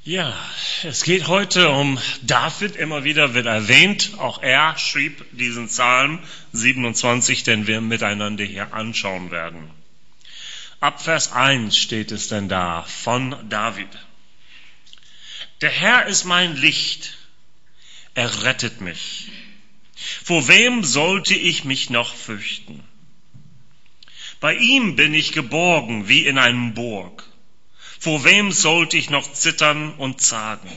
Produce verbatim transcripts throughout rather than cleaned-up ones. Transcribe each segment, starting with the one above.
Ja, es geht heute um David, immer wieder wird erwähnt. Auch er schrieb diesen Psalm siebenundzwanzig, den wir miteinander hier anschauen werden. Ab Vers eins steht es denn da von David. Der Herr ist mein Licht, er rettet mich. Vor wem sollte ich mich noch fürchten? Bei ihm bin ich geborgen wie in einem Burg. Vor wem sollte ich noch zittern und zagen?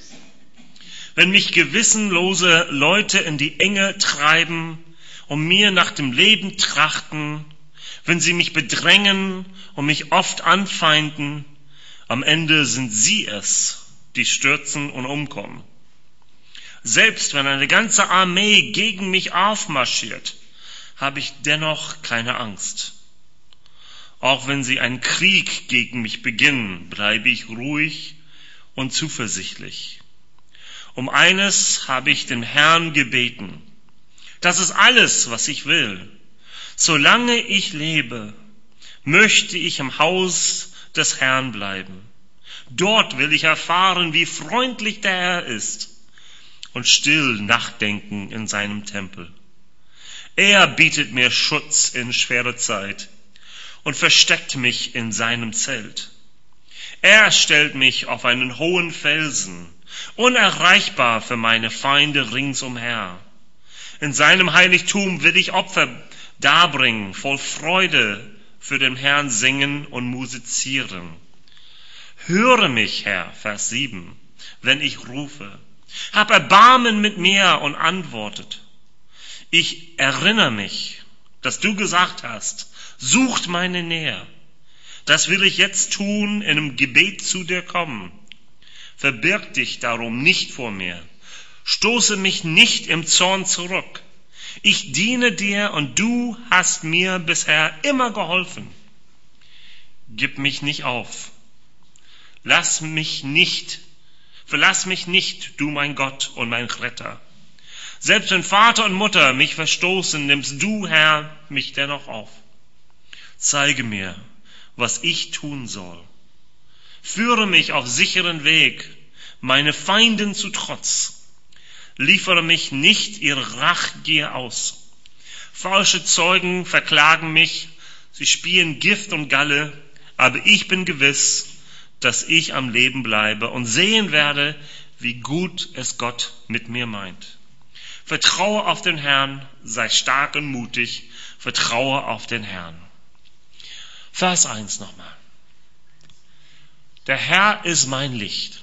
Wenn mich gewissenlose Leute in die Enge treiben und mir nach dem Leben trachten, wenn sie mich bedrängen und mich oft anfeinden, am Ende sind sie es, die stürzen und umkommen. Selbst wenn eine ganze Armee gegen mich aufmarschiert, habe ich dennoch keine Angst. Auch wenn sie einen Krieg gegen mich beginnen, bleibe ich ruhig und zuversichtlich. Um eines habe ich den Herrn gebeten. Das ist alles, was ich will. Solange ich lebe, möchte ich im Haus des Herrn bleiben. Dort will ich erfahren, wie freundlich der Herr ist und still nachdenken in seinem Tempel. Er bietet mir Schutz in schwerer Zeit und versteckt mich in seinem Zelt. Er stellt mich auf einen hohen Felsen, unerreichbar für meine Feinde ringsumher. In seinem Heiligtum will ich Opfer darbringen, voll Freude für den Herrn singen und musizieren. Höre mich, Herr, Vers sieben, wenn ich rufe. Hab Erbarmen mit mir und antwortet. Ich erinnere mich, dass du gesagt hast, sucht meine Nähe. Das will ich jetzt tun, in einem Gebet zu dir kommen. Verbirg dich darum nicht vor mir. Stoße mich nicht im Zorn zurück. Ich diene dir und du hast mir bisher immer geholfen. Gib mich nicht auf. Lass mich nicht, verlass mich nicht, du mein Gott und mein Retter. Selbst wenn Vater und Mutter mich verstoßen, nimmst du, Herr, mich dennoch auf. Zeige mir, was ich tun soll. Führe mich auf sicheren Weg, meine Feinden zu Trotz. Liefere mich nicht ihre Rachgier aus. Falsche Zeugen verklagen mich, sie spien Gift und Galle, aber ich bin gewiss, dass ich am Leben bleibe und sehen werde, wie gut es Gott mit mir meint. Vertraue auf den Herrn, sei stark und mutig, vertraue auf den Herrn. Vers eins nochmal. Der Herr ist mein Licht.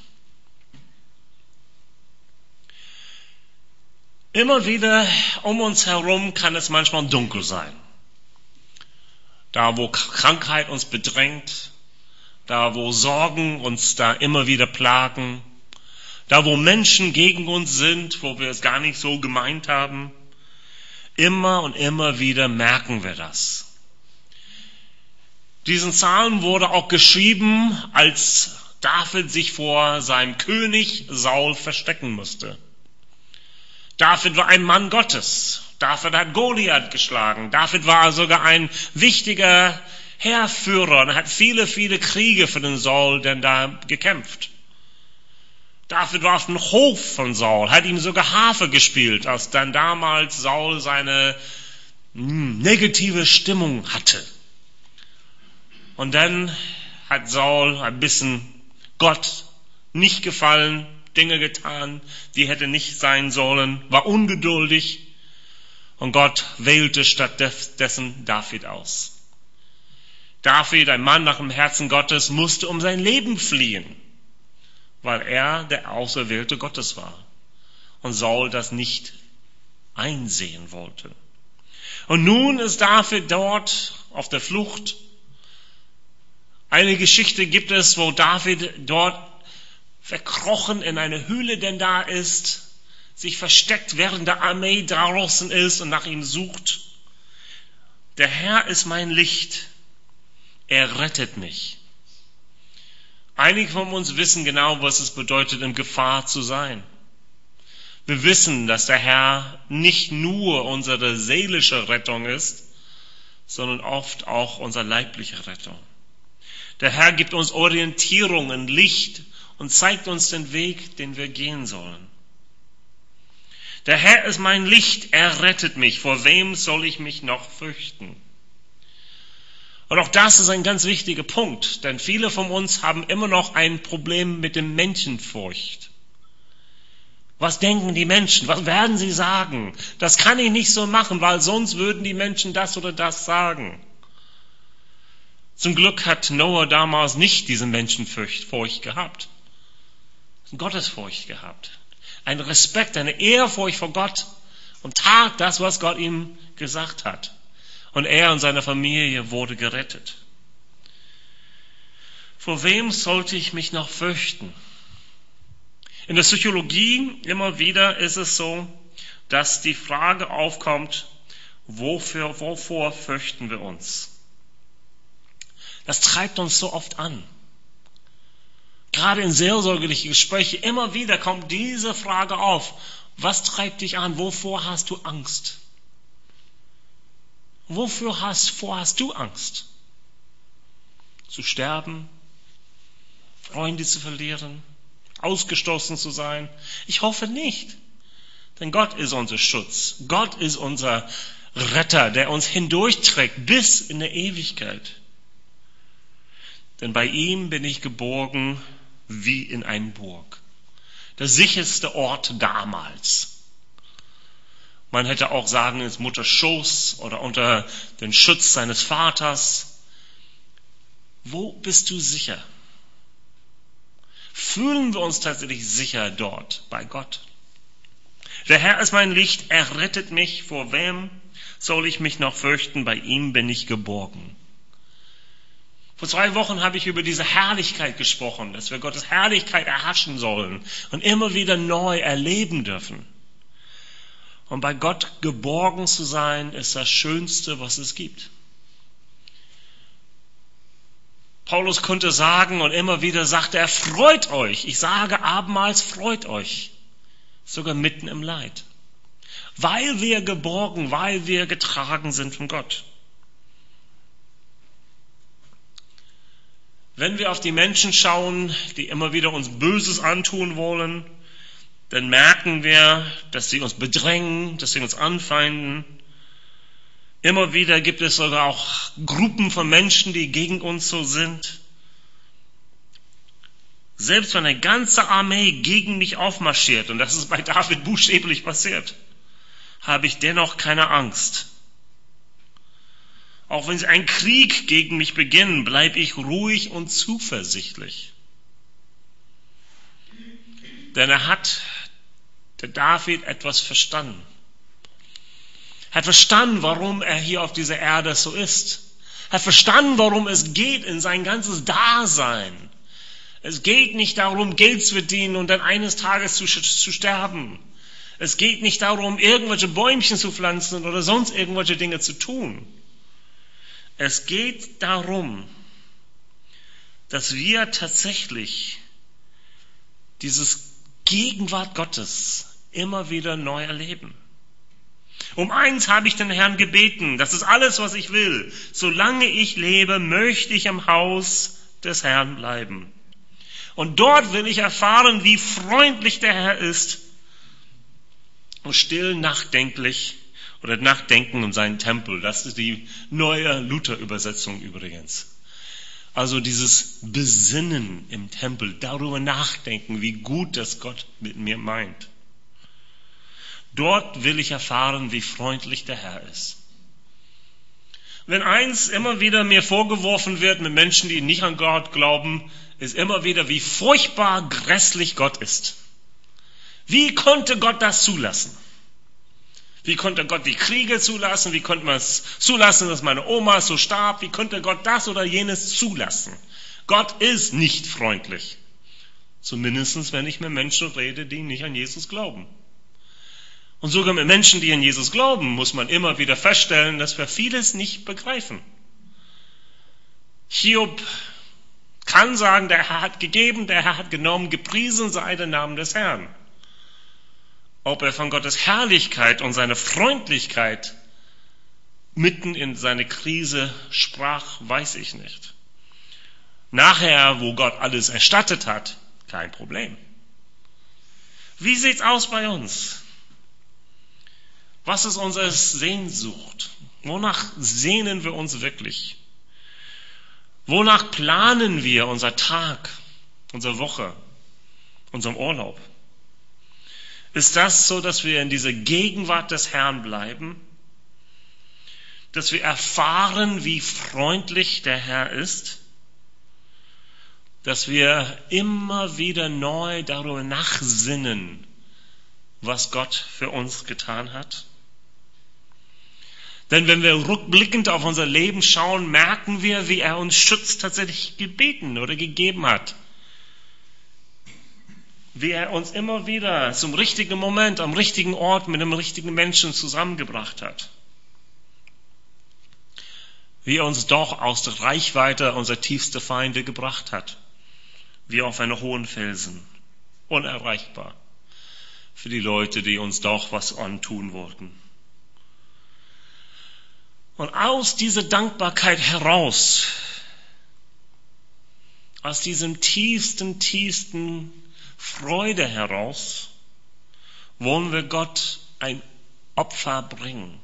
Immer wieder um uns herum kann es manchmal dunkel sein. Da, wo Krankheit uns bedrängt, da, wo Sorgen uns da immer wieder plagen, da, wo Menschen gegen uns sind, wo wir es gar nicht so gemeint haben, immer und immer wieder merken wir das. Diesen Psalm wurde auch geschrieben, als David sich vor seinem König Saul verstecken musste. David war ein Mann Gottes. David hat Goliath geschlagen. David war sogar ein wichtiger Heerführer und hat viele, viele Kriege für den Saul denn da gekämpft. David war auf dem Hof von Saul, hat ihm sogar Harfe gespielt, als dann damals Saul seine mh, negative Stimmung hatte. Und dann hat Saul ein bisschen Gott nicht gefallen, Dinge getan, die hätte nicht sein sollen, war ungeduldig und Gott wählte stattdessen David aus. David, ein Mann nach dem Herzen Gottes, musste um sein Leben fliehen, weil er der Auserwählte Gottes war und Saul das nicht einsehen wollte. Und nun ist David dort auf der Flucht. Eine Geschichte gibt es, wo David dort verkrochen in eine Höhle denn da ist, sich versteckt, während der Armee draußen ist und nach ihm sucht. Der Herr ist mein Licht, er rettet mich. Einige von uns wissen genau, was es bedeutet, in Gefahr zu sein. Wir wissen, dass der Herr nicht nur unsere seelische Rettung ist, sondern oft auch unsere leibliche Rettung. Der Herr gibt uns Orientierung in Licht und zeigt uns den Weg, den wir gehen sollen. Der Herr ist mein Licht, er rettet mich. Vor wem soll ich mich noch fürchten? Und auch das ist ein ganz wichtiger Punkt, denn viele von uns haben immer noch ein Problem mit dem Menschenfurcht. Was denken die Menschen? Was werden sie sagen? Das kann ich nicht so machen, weil sonst würden die Menschen das oder das sagen. Zum Glück hat Noah damals nicht diese Menschenfurcht gehabt. Gottesfurcht gehabt. Ein Respekt, eine Ehrfurcht vor Gott und tat das, was Gott ihm gesagt hat. Und er und seine Familie wurde gerettet. Vor wem sollte ich mich noch fürchten? In der Psychologie immer wieder ist es so, dass die Frage aufkommt, wofür, wovor fürchten wir uns? Das treibt uns so oft an. Gerade in seelsorgerlichen Gesprächen immer wieder kommt diese Frage auf. Was treibt dich an? Wovor hast du Angst? Wofür hast, vor hast du Angst? Zu sterben? Freunde zu verlieren? Ausgestoßen zu sein? Ich hoffe nicht. Denn Gott ist unser Schutz. Gott ist unser Retter, der uns hindurchträgt bis in der Ewigkeit. Denn bei ihm bin ich geborgen wie in einer Burg. Der sicherste Ort damals. Man hätte auch sagen, ins Mutters Schoß oder unter den Schutz seines Vaters. Wo bist du sicher? Fühlen wir uns tatsächlich sicher dort bei Gott? Der Herr ist mein Licht, er rettet mich. Vor wem soll ich mich noch fürchten? Bei ihm bin ich geborgen. Vor zwei Wochen habe ich über diese Herrlichkeit gesprochen, dass wir Gottes Herrlichkeit erhaschen sollen und immer wieder neu erleben dürfen. Und bei Gott geborgen zu sein, ist das Schönste, was es gibt. Paulus konnte sagen und immer wieder sagte er, freut euch. Ich sage abermals, freut euch. Sogar mitten im Leid. Weil wir geborgen, weil wir getragen sind von Gott. Wenn wir auf die Menschen schauen, die immer wieder uns Böses antun wollen, dann merken wir, dass sie uns bedrängen, dass sie uns anfeinden. Immer wieder gibt es sogar auch Gruppen von Menschen, die gegen uns so sind. Selbst wenn eine ganze Armee gegen mich aufmarschiert, und das ist bei David buchstäblich passiert, habe ich dennoch keine Angst. Auch wenn sie einen Krieg gegen mich beginnen, bleibe ich ruhig und zuversichtlich. Denn er hat, der David, etwas verstanden. Er hat verstanden, warum er hier auf dieser Erde so ist. Er hat verstanden, warum es geht in sein ganzes Dasein. Es geht nicht darum, Geld zu verdienen und dann eines Tages zu, zu sterben. Es geht nicht darum, irgendwelche Bäumchen zu pflanzen oder sonst irgendwelche Dinge zu tun. Es geht darum, dass wir tatsächlich dieses Gegenwart Gottes immer wieder neu erleben. Um eins habe ich den Herrn gebeten, das ist alles, was ich will. Solange ich lebe, möchte ich im Haus des Herrn bleiben. Und dort will ich erfahren, wie freundlich der Herr ist und still nachdenklich oder nachdenken um seinen Tempel. Das ist die neue Luther-Übersetzung übrigens. Also dieses Besinnen im Tempel, darüber nachdenken, wie gut das Gott mit mir meint. Dort will ich erfahren, wie freundlich der Herr ist. Wenn eins immer wieder mir vorgeworfen wird mit Menschen, die nicht an Gott glauben, ist immer wieder, wie furchtbar grässlich Gott ist. Wie konnte Gott das zulassen? Wie konnte Gott die Kriege zulassen? Wie konnte man es zulassen, dass meine Oma so starb? Wie konnte Gott das oder jenes zulassen? Gott ist nicht freundlich. Zumindest, wenn ich mit Menschen rede, die nicht an Jesus glauben. Und sogar mit Menschen, die an Jesus glauben, muss man immer wieder feststellen, dass wir vieles nicht begreifen. Hiob kann sagen, der Herr hat gegeben, der Herr hat genommen, gepriesen sei der Name des Herrn. Ob er von Gottes Herrlichkeit und seiner Freundlichkeit mitten in seine Krise sprach, weiß ich nicht. Nachher, wo Gott alles erstattet hat, Kein Problem. Wie sieht's aus bei uns? Was ist unsere Sehnsucht? Wonach sehnen wir uns wirklich? Wonach planen wir unser Tag, unsere Woche, unseren Urlaub? Ist das so, dass wir in dieser Gegenwart des Herrn bleiben? Dass wir erfahren, wie freundlich der Herr ist? Dass wir immer wieder neu darüber nachsinnen, was Gott für uns getan hat? Denn wenn wir rückblickend auf unser Leben schauen, merken wir, wie er uns Schutz tatsächlich gebeten oder gegeben hat. Wie er uns immer wieder zum richtigen Moment, am richtigen Ort mit dem richtigen Menschen zusammengebracht hat. Wie er uns doch aus der Reichweite unserer tiefsten Feinde gebracht hat. Wie auf einen hohen Felsen. Unerreichbar. Für die Leute, die uns doch was antun wollten. Und aus dieser Dankbarkeit heraus, aus diesem tiefsten, tiefsten Freude heraus, wollen wir Gott ein Opfer bringen.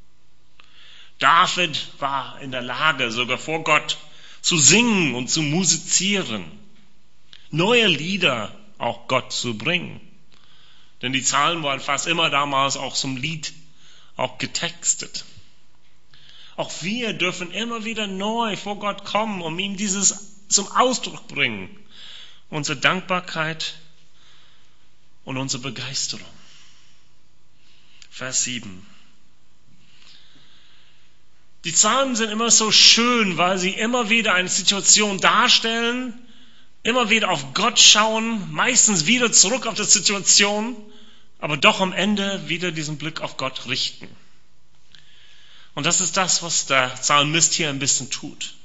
David war in der Lage, sogar vor Gott zu singen und zu musizieren, neue Lieder auch Gott zu bringen. Denn die Psalmen waren fast immer damals auch zum Lied auch getextet. Auch wir dürfen immer wieder neu vor Gott kommen, um ihm dieses zum Ausdruck bringen. Unsere Dankbarkeit und unsere Begeisterung. Vers sieben. Die Psalmen sind immer so schön, weil sie immer wieder eine Situation darstellen, immer wieder auf Gott schauen, meistens wieder zurück auf die Situation, aber doch am Ende wieder diesen Blick auf Gott richten. Und das ist das, was der Psalmist hier ein bisschen tut.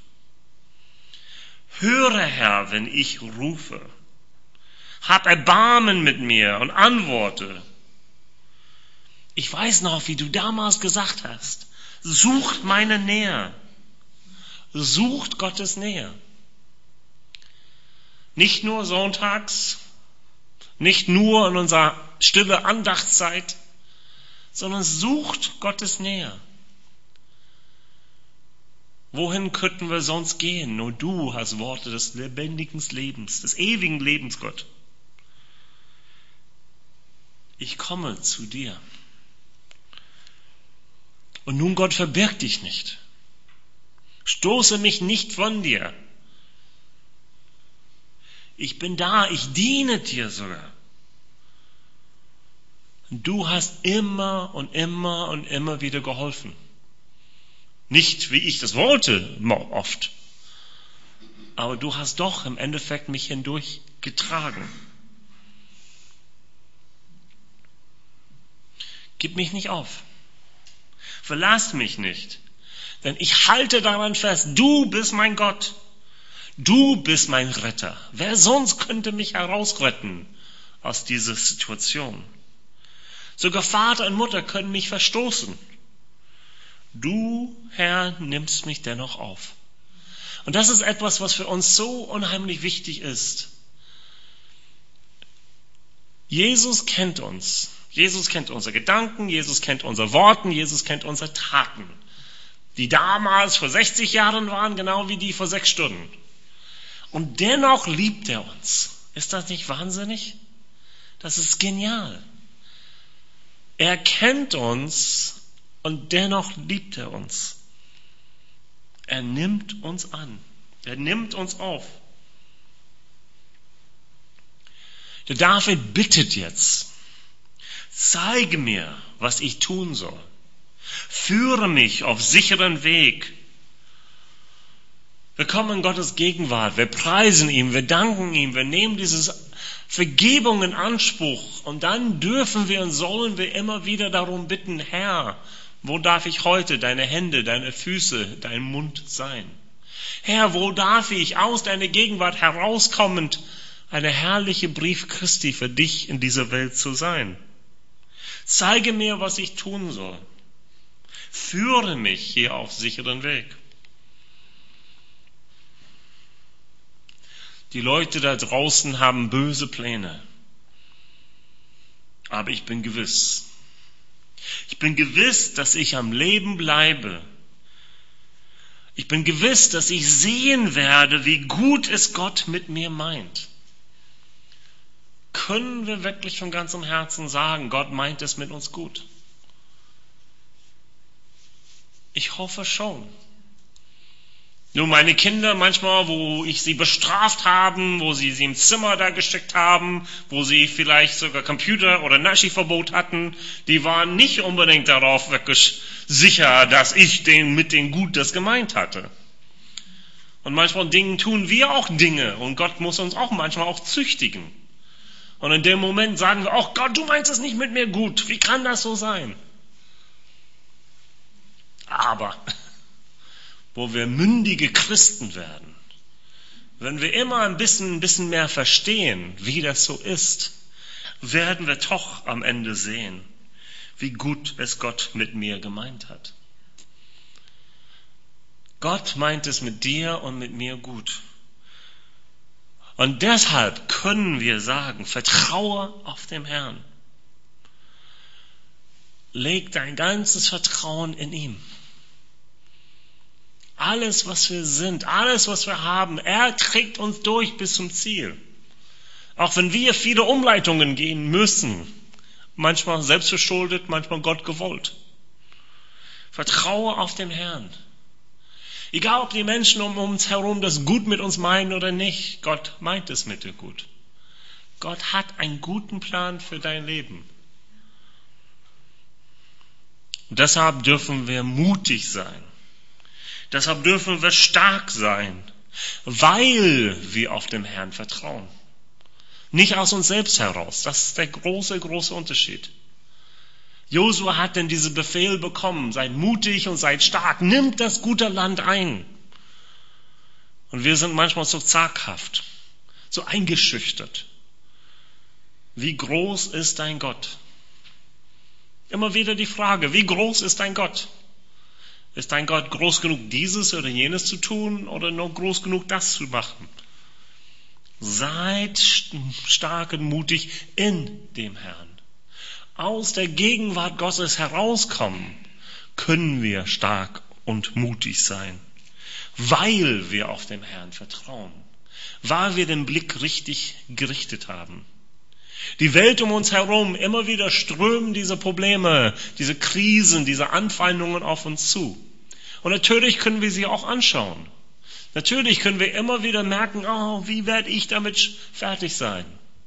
Höre, Herr, wenn ich rufe. Hab Erbarmen mit mir und antworte. Ich weiß noch, wie du damals gesagt hast. Sucht meine Nähe. Sucht Gottes Nähe. Nicht nur sonntags, nicht nur in unserer stille Andachtszeit, sondern sucht Gottes Nähe. Wohin könnten wir sonst gehen? Nur du hast Worte des lebendigen Lebens, des ewigen Lebens, Gott. Ich komme zu dir. Und nun, Gott, verbirg dich nicht. Stoße mich nicht von dir. Ich bin da, ich diene dir sogar. Du hast immer und immer und immer wieder geholfen. Nicht, wie ich das wollte, oft. Aber du hast doch im Endeffekt mich hindurch getragen. Gib mich nicht auf. Verlass mich nicht. Denn ich halte daran fest, du bist mein Gott. Du bist mein Retter. Wer sonst könnte mich herausretten aus dieser Situation? Sogar Vater und Mutter können mich verstoßen. Du, Herr, nimmst mich dennoch auf. Und das ist etwas, was für uns so unheimlich wichtig ist. Jesus kennt uns. Jesus kennt unsere Gedanken, Jesus kennt unsere Worte, Jesus kennt unsere Taten. Die damals vor sechzig Jahren waren, genau wie die vor sechs Stunden. Und dennoch liebt er uns. Ist das nicht wahnsinnig? Das ist genial. Er kennt uns und dennoch liebt er uns. Er nimmt uns an. Er nimmt uns auf. Der David bittet jetzt. Zeige mir, was ich tun soll. Führe mich auf sicheren Weg. Wir kommen in Gottes Gegenwart. Wir preisen ihm. Wir danken ihm. Wir nehmen diese Vergebung in Anspruch. Und dann dürfen wir und sollen wir immer wieder darum bitten, Herr, wo darf ich heute deine Hände, deine Füße, dein Mund sein? Herr, wo darf ich aus deiner Gegenwart herauskommend eine herrliche Brief Christi für dich in dieser Welt zu sein? Zeige mir, was ich tun soll. Führe mich hier auf sicheren Weg. Die Leute da draußen haben böse Pläne. Aber ich bin gewiss. Ich bin gewiss, dass ich am Leben bleibe. Ich bin gewiss, dass ich sehen werde, wie gut es Gott mit mir meint. Können wir wirklich von ganzem Herzen sagen, Gott meint es mit uns gut? Ich hoffe schon. Nur meine Kinder manchmal, wo ich sie bestraft habe, wo sie sie im Zimmer da gesteckt haben, wo sie vielleicht sogar Computer- oder Naschi-Verbot hatten, die waren nicht unbedingt darauf wirklich sicher, dass ich denen mit denen gut das gemeint hatte. Und manchmal Dingen tun wir auch Dinge und Gott muss uns auch manchmal auch züchtigen. Und in dem Moment sagen wir auch, Gott, du meinst es nicht mit mir gut. Wie kann das so sein? Aber wo wir mündige Christen werden, wenn wir immer ein bisschen, ein bisschen mehr verstehen, wie das so ist, werden wir doch am Ende sehen, wie gut es Gott mit mir gemeint hat. Gott meint es mit dir und mit mir gut. Und deshalb können wir sagen, vertraue auf den Herrn. Leg dein ganzes Vertrauen in ihn. Alles, was wir sind, alles, was wir haben, er trägt uns durch bis zum Ziel. Auch wenn wir viele Umleitungen gehen müssen, manchmal selbstverschuldet, manchmal Gott gewollt. Vertraue auf den Herrn. Egal, ob die Menschen um uns herum das gut mit uns meinen oder nicht, Gott meint es mit dir gut. Gott hat einen guten Plan für dein Leben. Und deshalb dürfen wir mutig sein. Deshalb dürfen wir stark sein, weil wir auf den Herrn vertrauen. Nicht aus uns selbst heraus. Das ist der große, große Unterschied. Josua hat denn diesen Befehl bekommen, seid mutig und seid stark, nimmt das gute Land ein. Und wir sind manchmal so zaghaft, so eingeschüchtert. Wie groß ist dein Gott? Immer wieder die Frage, wie groß ist dein Gott? Ist dein Gott groß genug, dieses oder jenes zu tun oder nur groß genug, das zu machen? Seid stark und mutig in dem Herrn. Aus der Gegenwart Gottes herauskommen, können wir stark und mutig sein, weil wir auf den Herrn vertrauen, weil wir den Blick richtig gerichtet haben. Die Welt um uns herum, immer wieder strömen diese Probleme, diese Krisen, diese Anfeindungen auf uns zu. Und natürlich können wir sie auch anschauen. Natürlich können wir immer wieder merken, oh, wie werde ich damit fertig sein?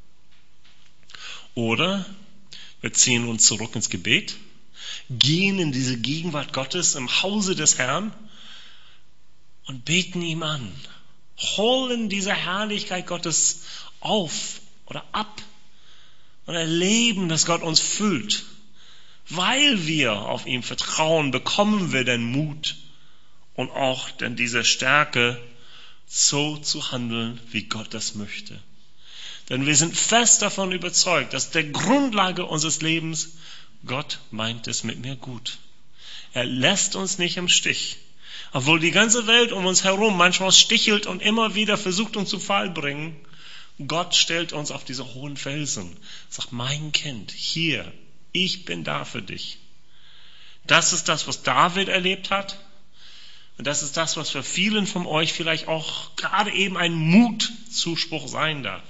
Oder wir ziehen uns zurück ins Gebet, gehen in diese Gegenwart Gottes im Hause des Herrn und beten ihm an, holen diese Herrlichkeit Gottes auf oder ab und erleben, dass Gott uns füllt. Weil wir auf ihn vertrauen, bekommen wir den Mut und auch dann diese Stärke, so zu handeln, wie Gott das möchte. Denn wir sind fest davon überzeugt, dass der Grundlage unseres Lebens, Gott meint es mit mir gut. Er lässt uns nicht im Stich. Obwohl die ganze Welt um uns herum manchmal stichelt und immer wieder versucht, uns zu Fall bringen, Gott stellt uns auf diese hohen Felsen. Sagt, mein Kind, hier, ich bin da für dich. Das ist das, was David erlebt hat. Und das ist das, was für vielen von euch vielleicht auch gerade eben ein Mutzuspruch sein darf.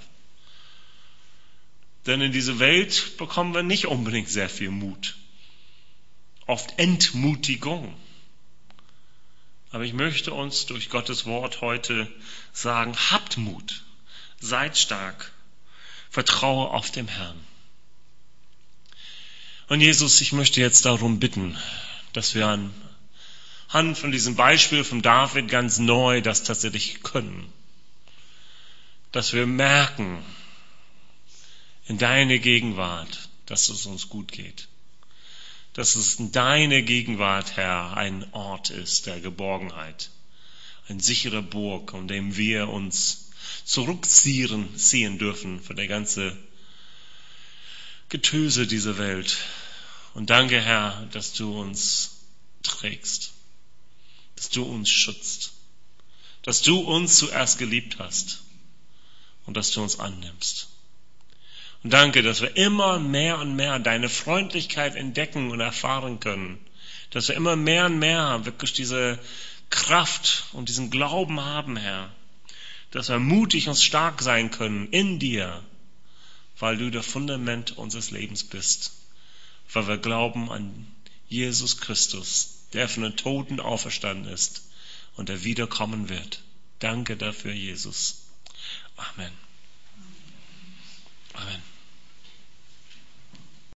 Denn in dieser Welt bekommen wir nicht unbedingt sehr viel Mut. Oft Entmutigung. Aber ich möchte uns durch Gottes Wort heute sagen, habt Mut, seid stark, vertraue auf den Herrn. Und Jesus, ich möchte jetzt darum bitten, dass wir anhand von diesem Beispiel von David ganz neu das tatsächlich können. Dass wir merken, in deine Gegenwart, dass es uns gut geht. Dass es in deine Gegenwart, Herr, ein Ort ist der Geborgenheit. Ein sicherer Burg, an dem wir uns zurückziehen ziehen dürfen von der ganzen Getöse dieser Welt. Und danke, Herr, dass du uns trägst, dass du uns schützt, dass du uns zuerst geliebt hast und dass du uns annimmst. Und danke, dass wir immer mehr und mehr deine Freundlichkeit entdecken und erfahren können. Dass wir immer mehr und mehr wirklich diese Kraft und diesen Glauben haben, Herr. Dass wir mutig und stark sein können in dir, weil du das Fundament unseres Lebens bist. Weil wir glauben an Jesus Christus, der von den Toten auferstanden ist und der wiederkommen wird. Danke dafür, Jesus. Amen. Amen.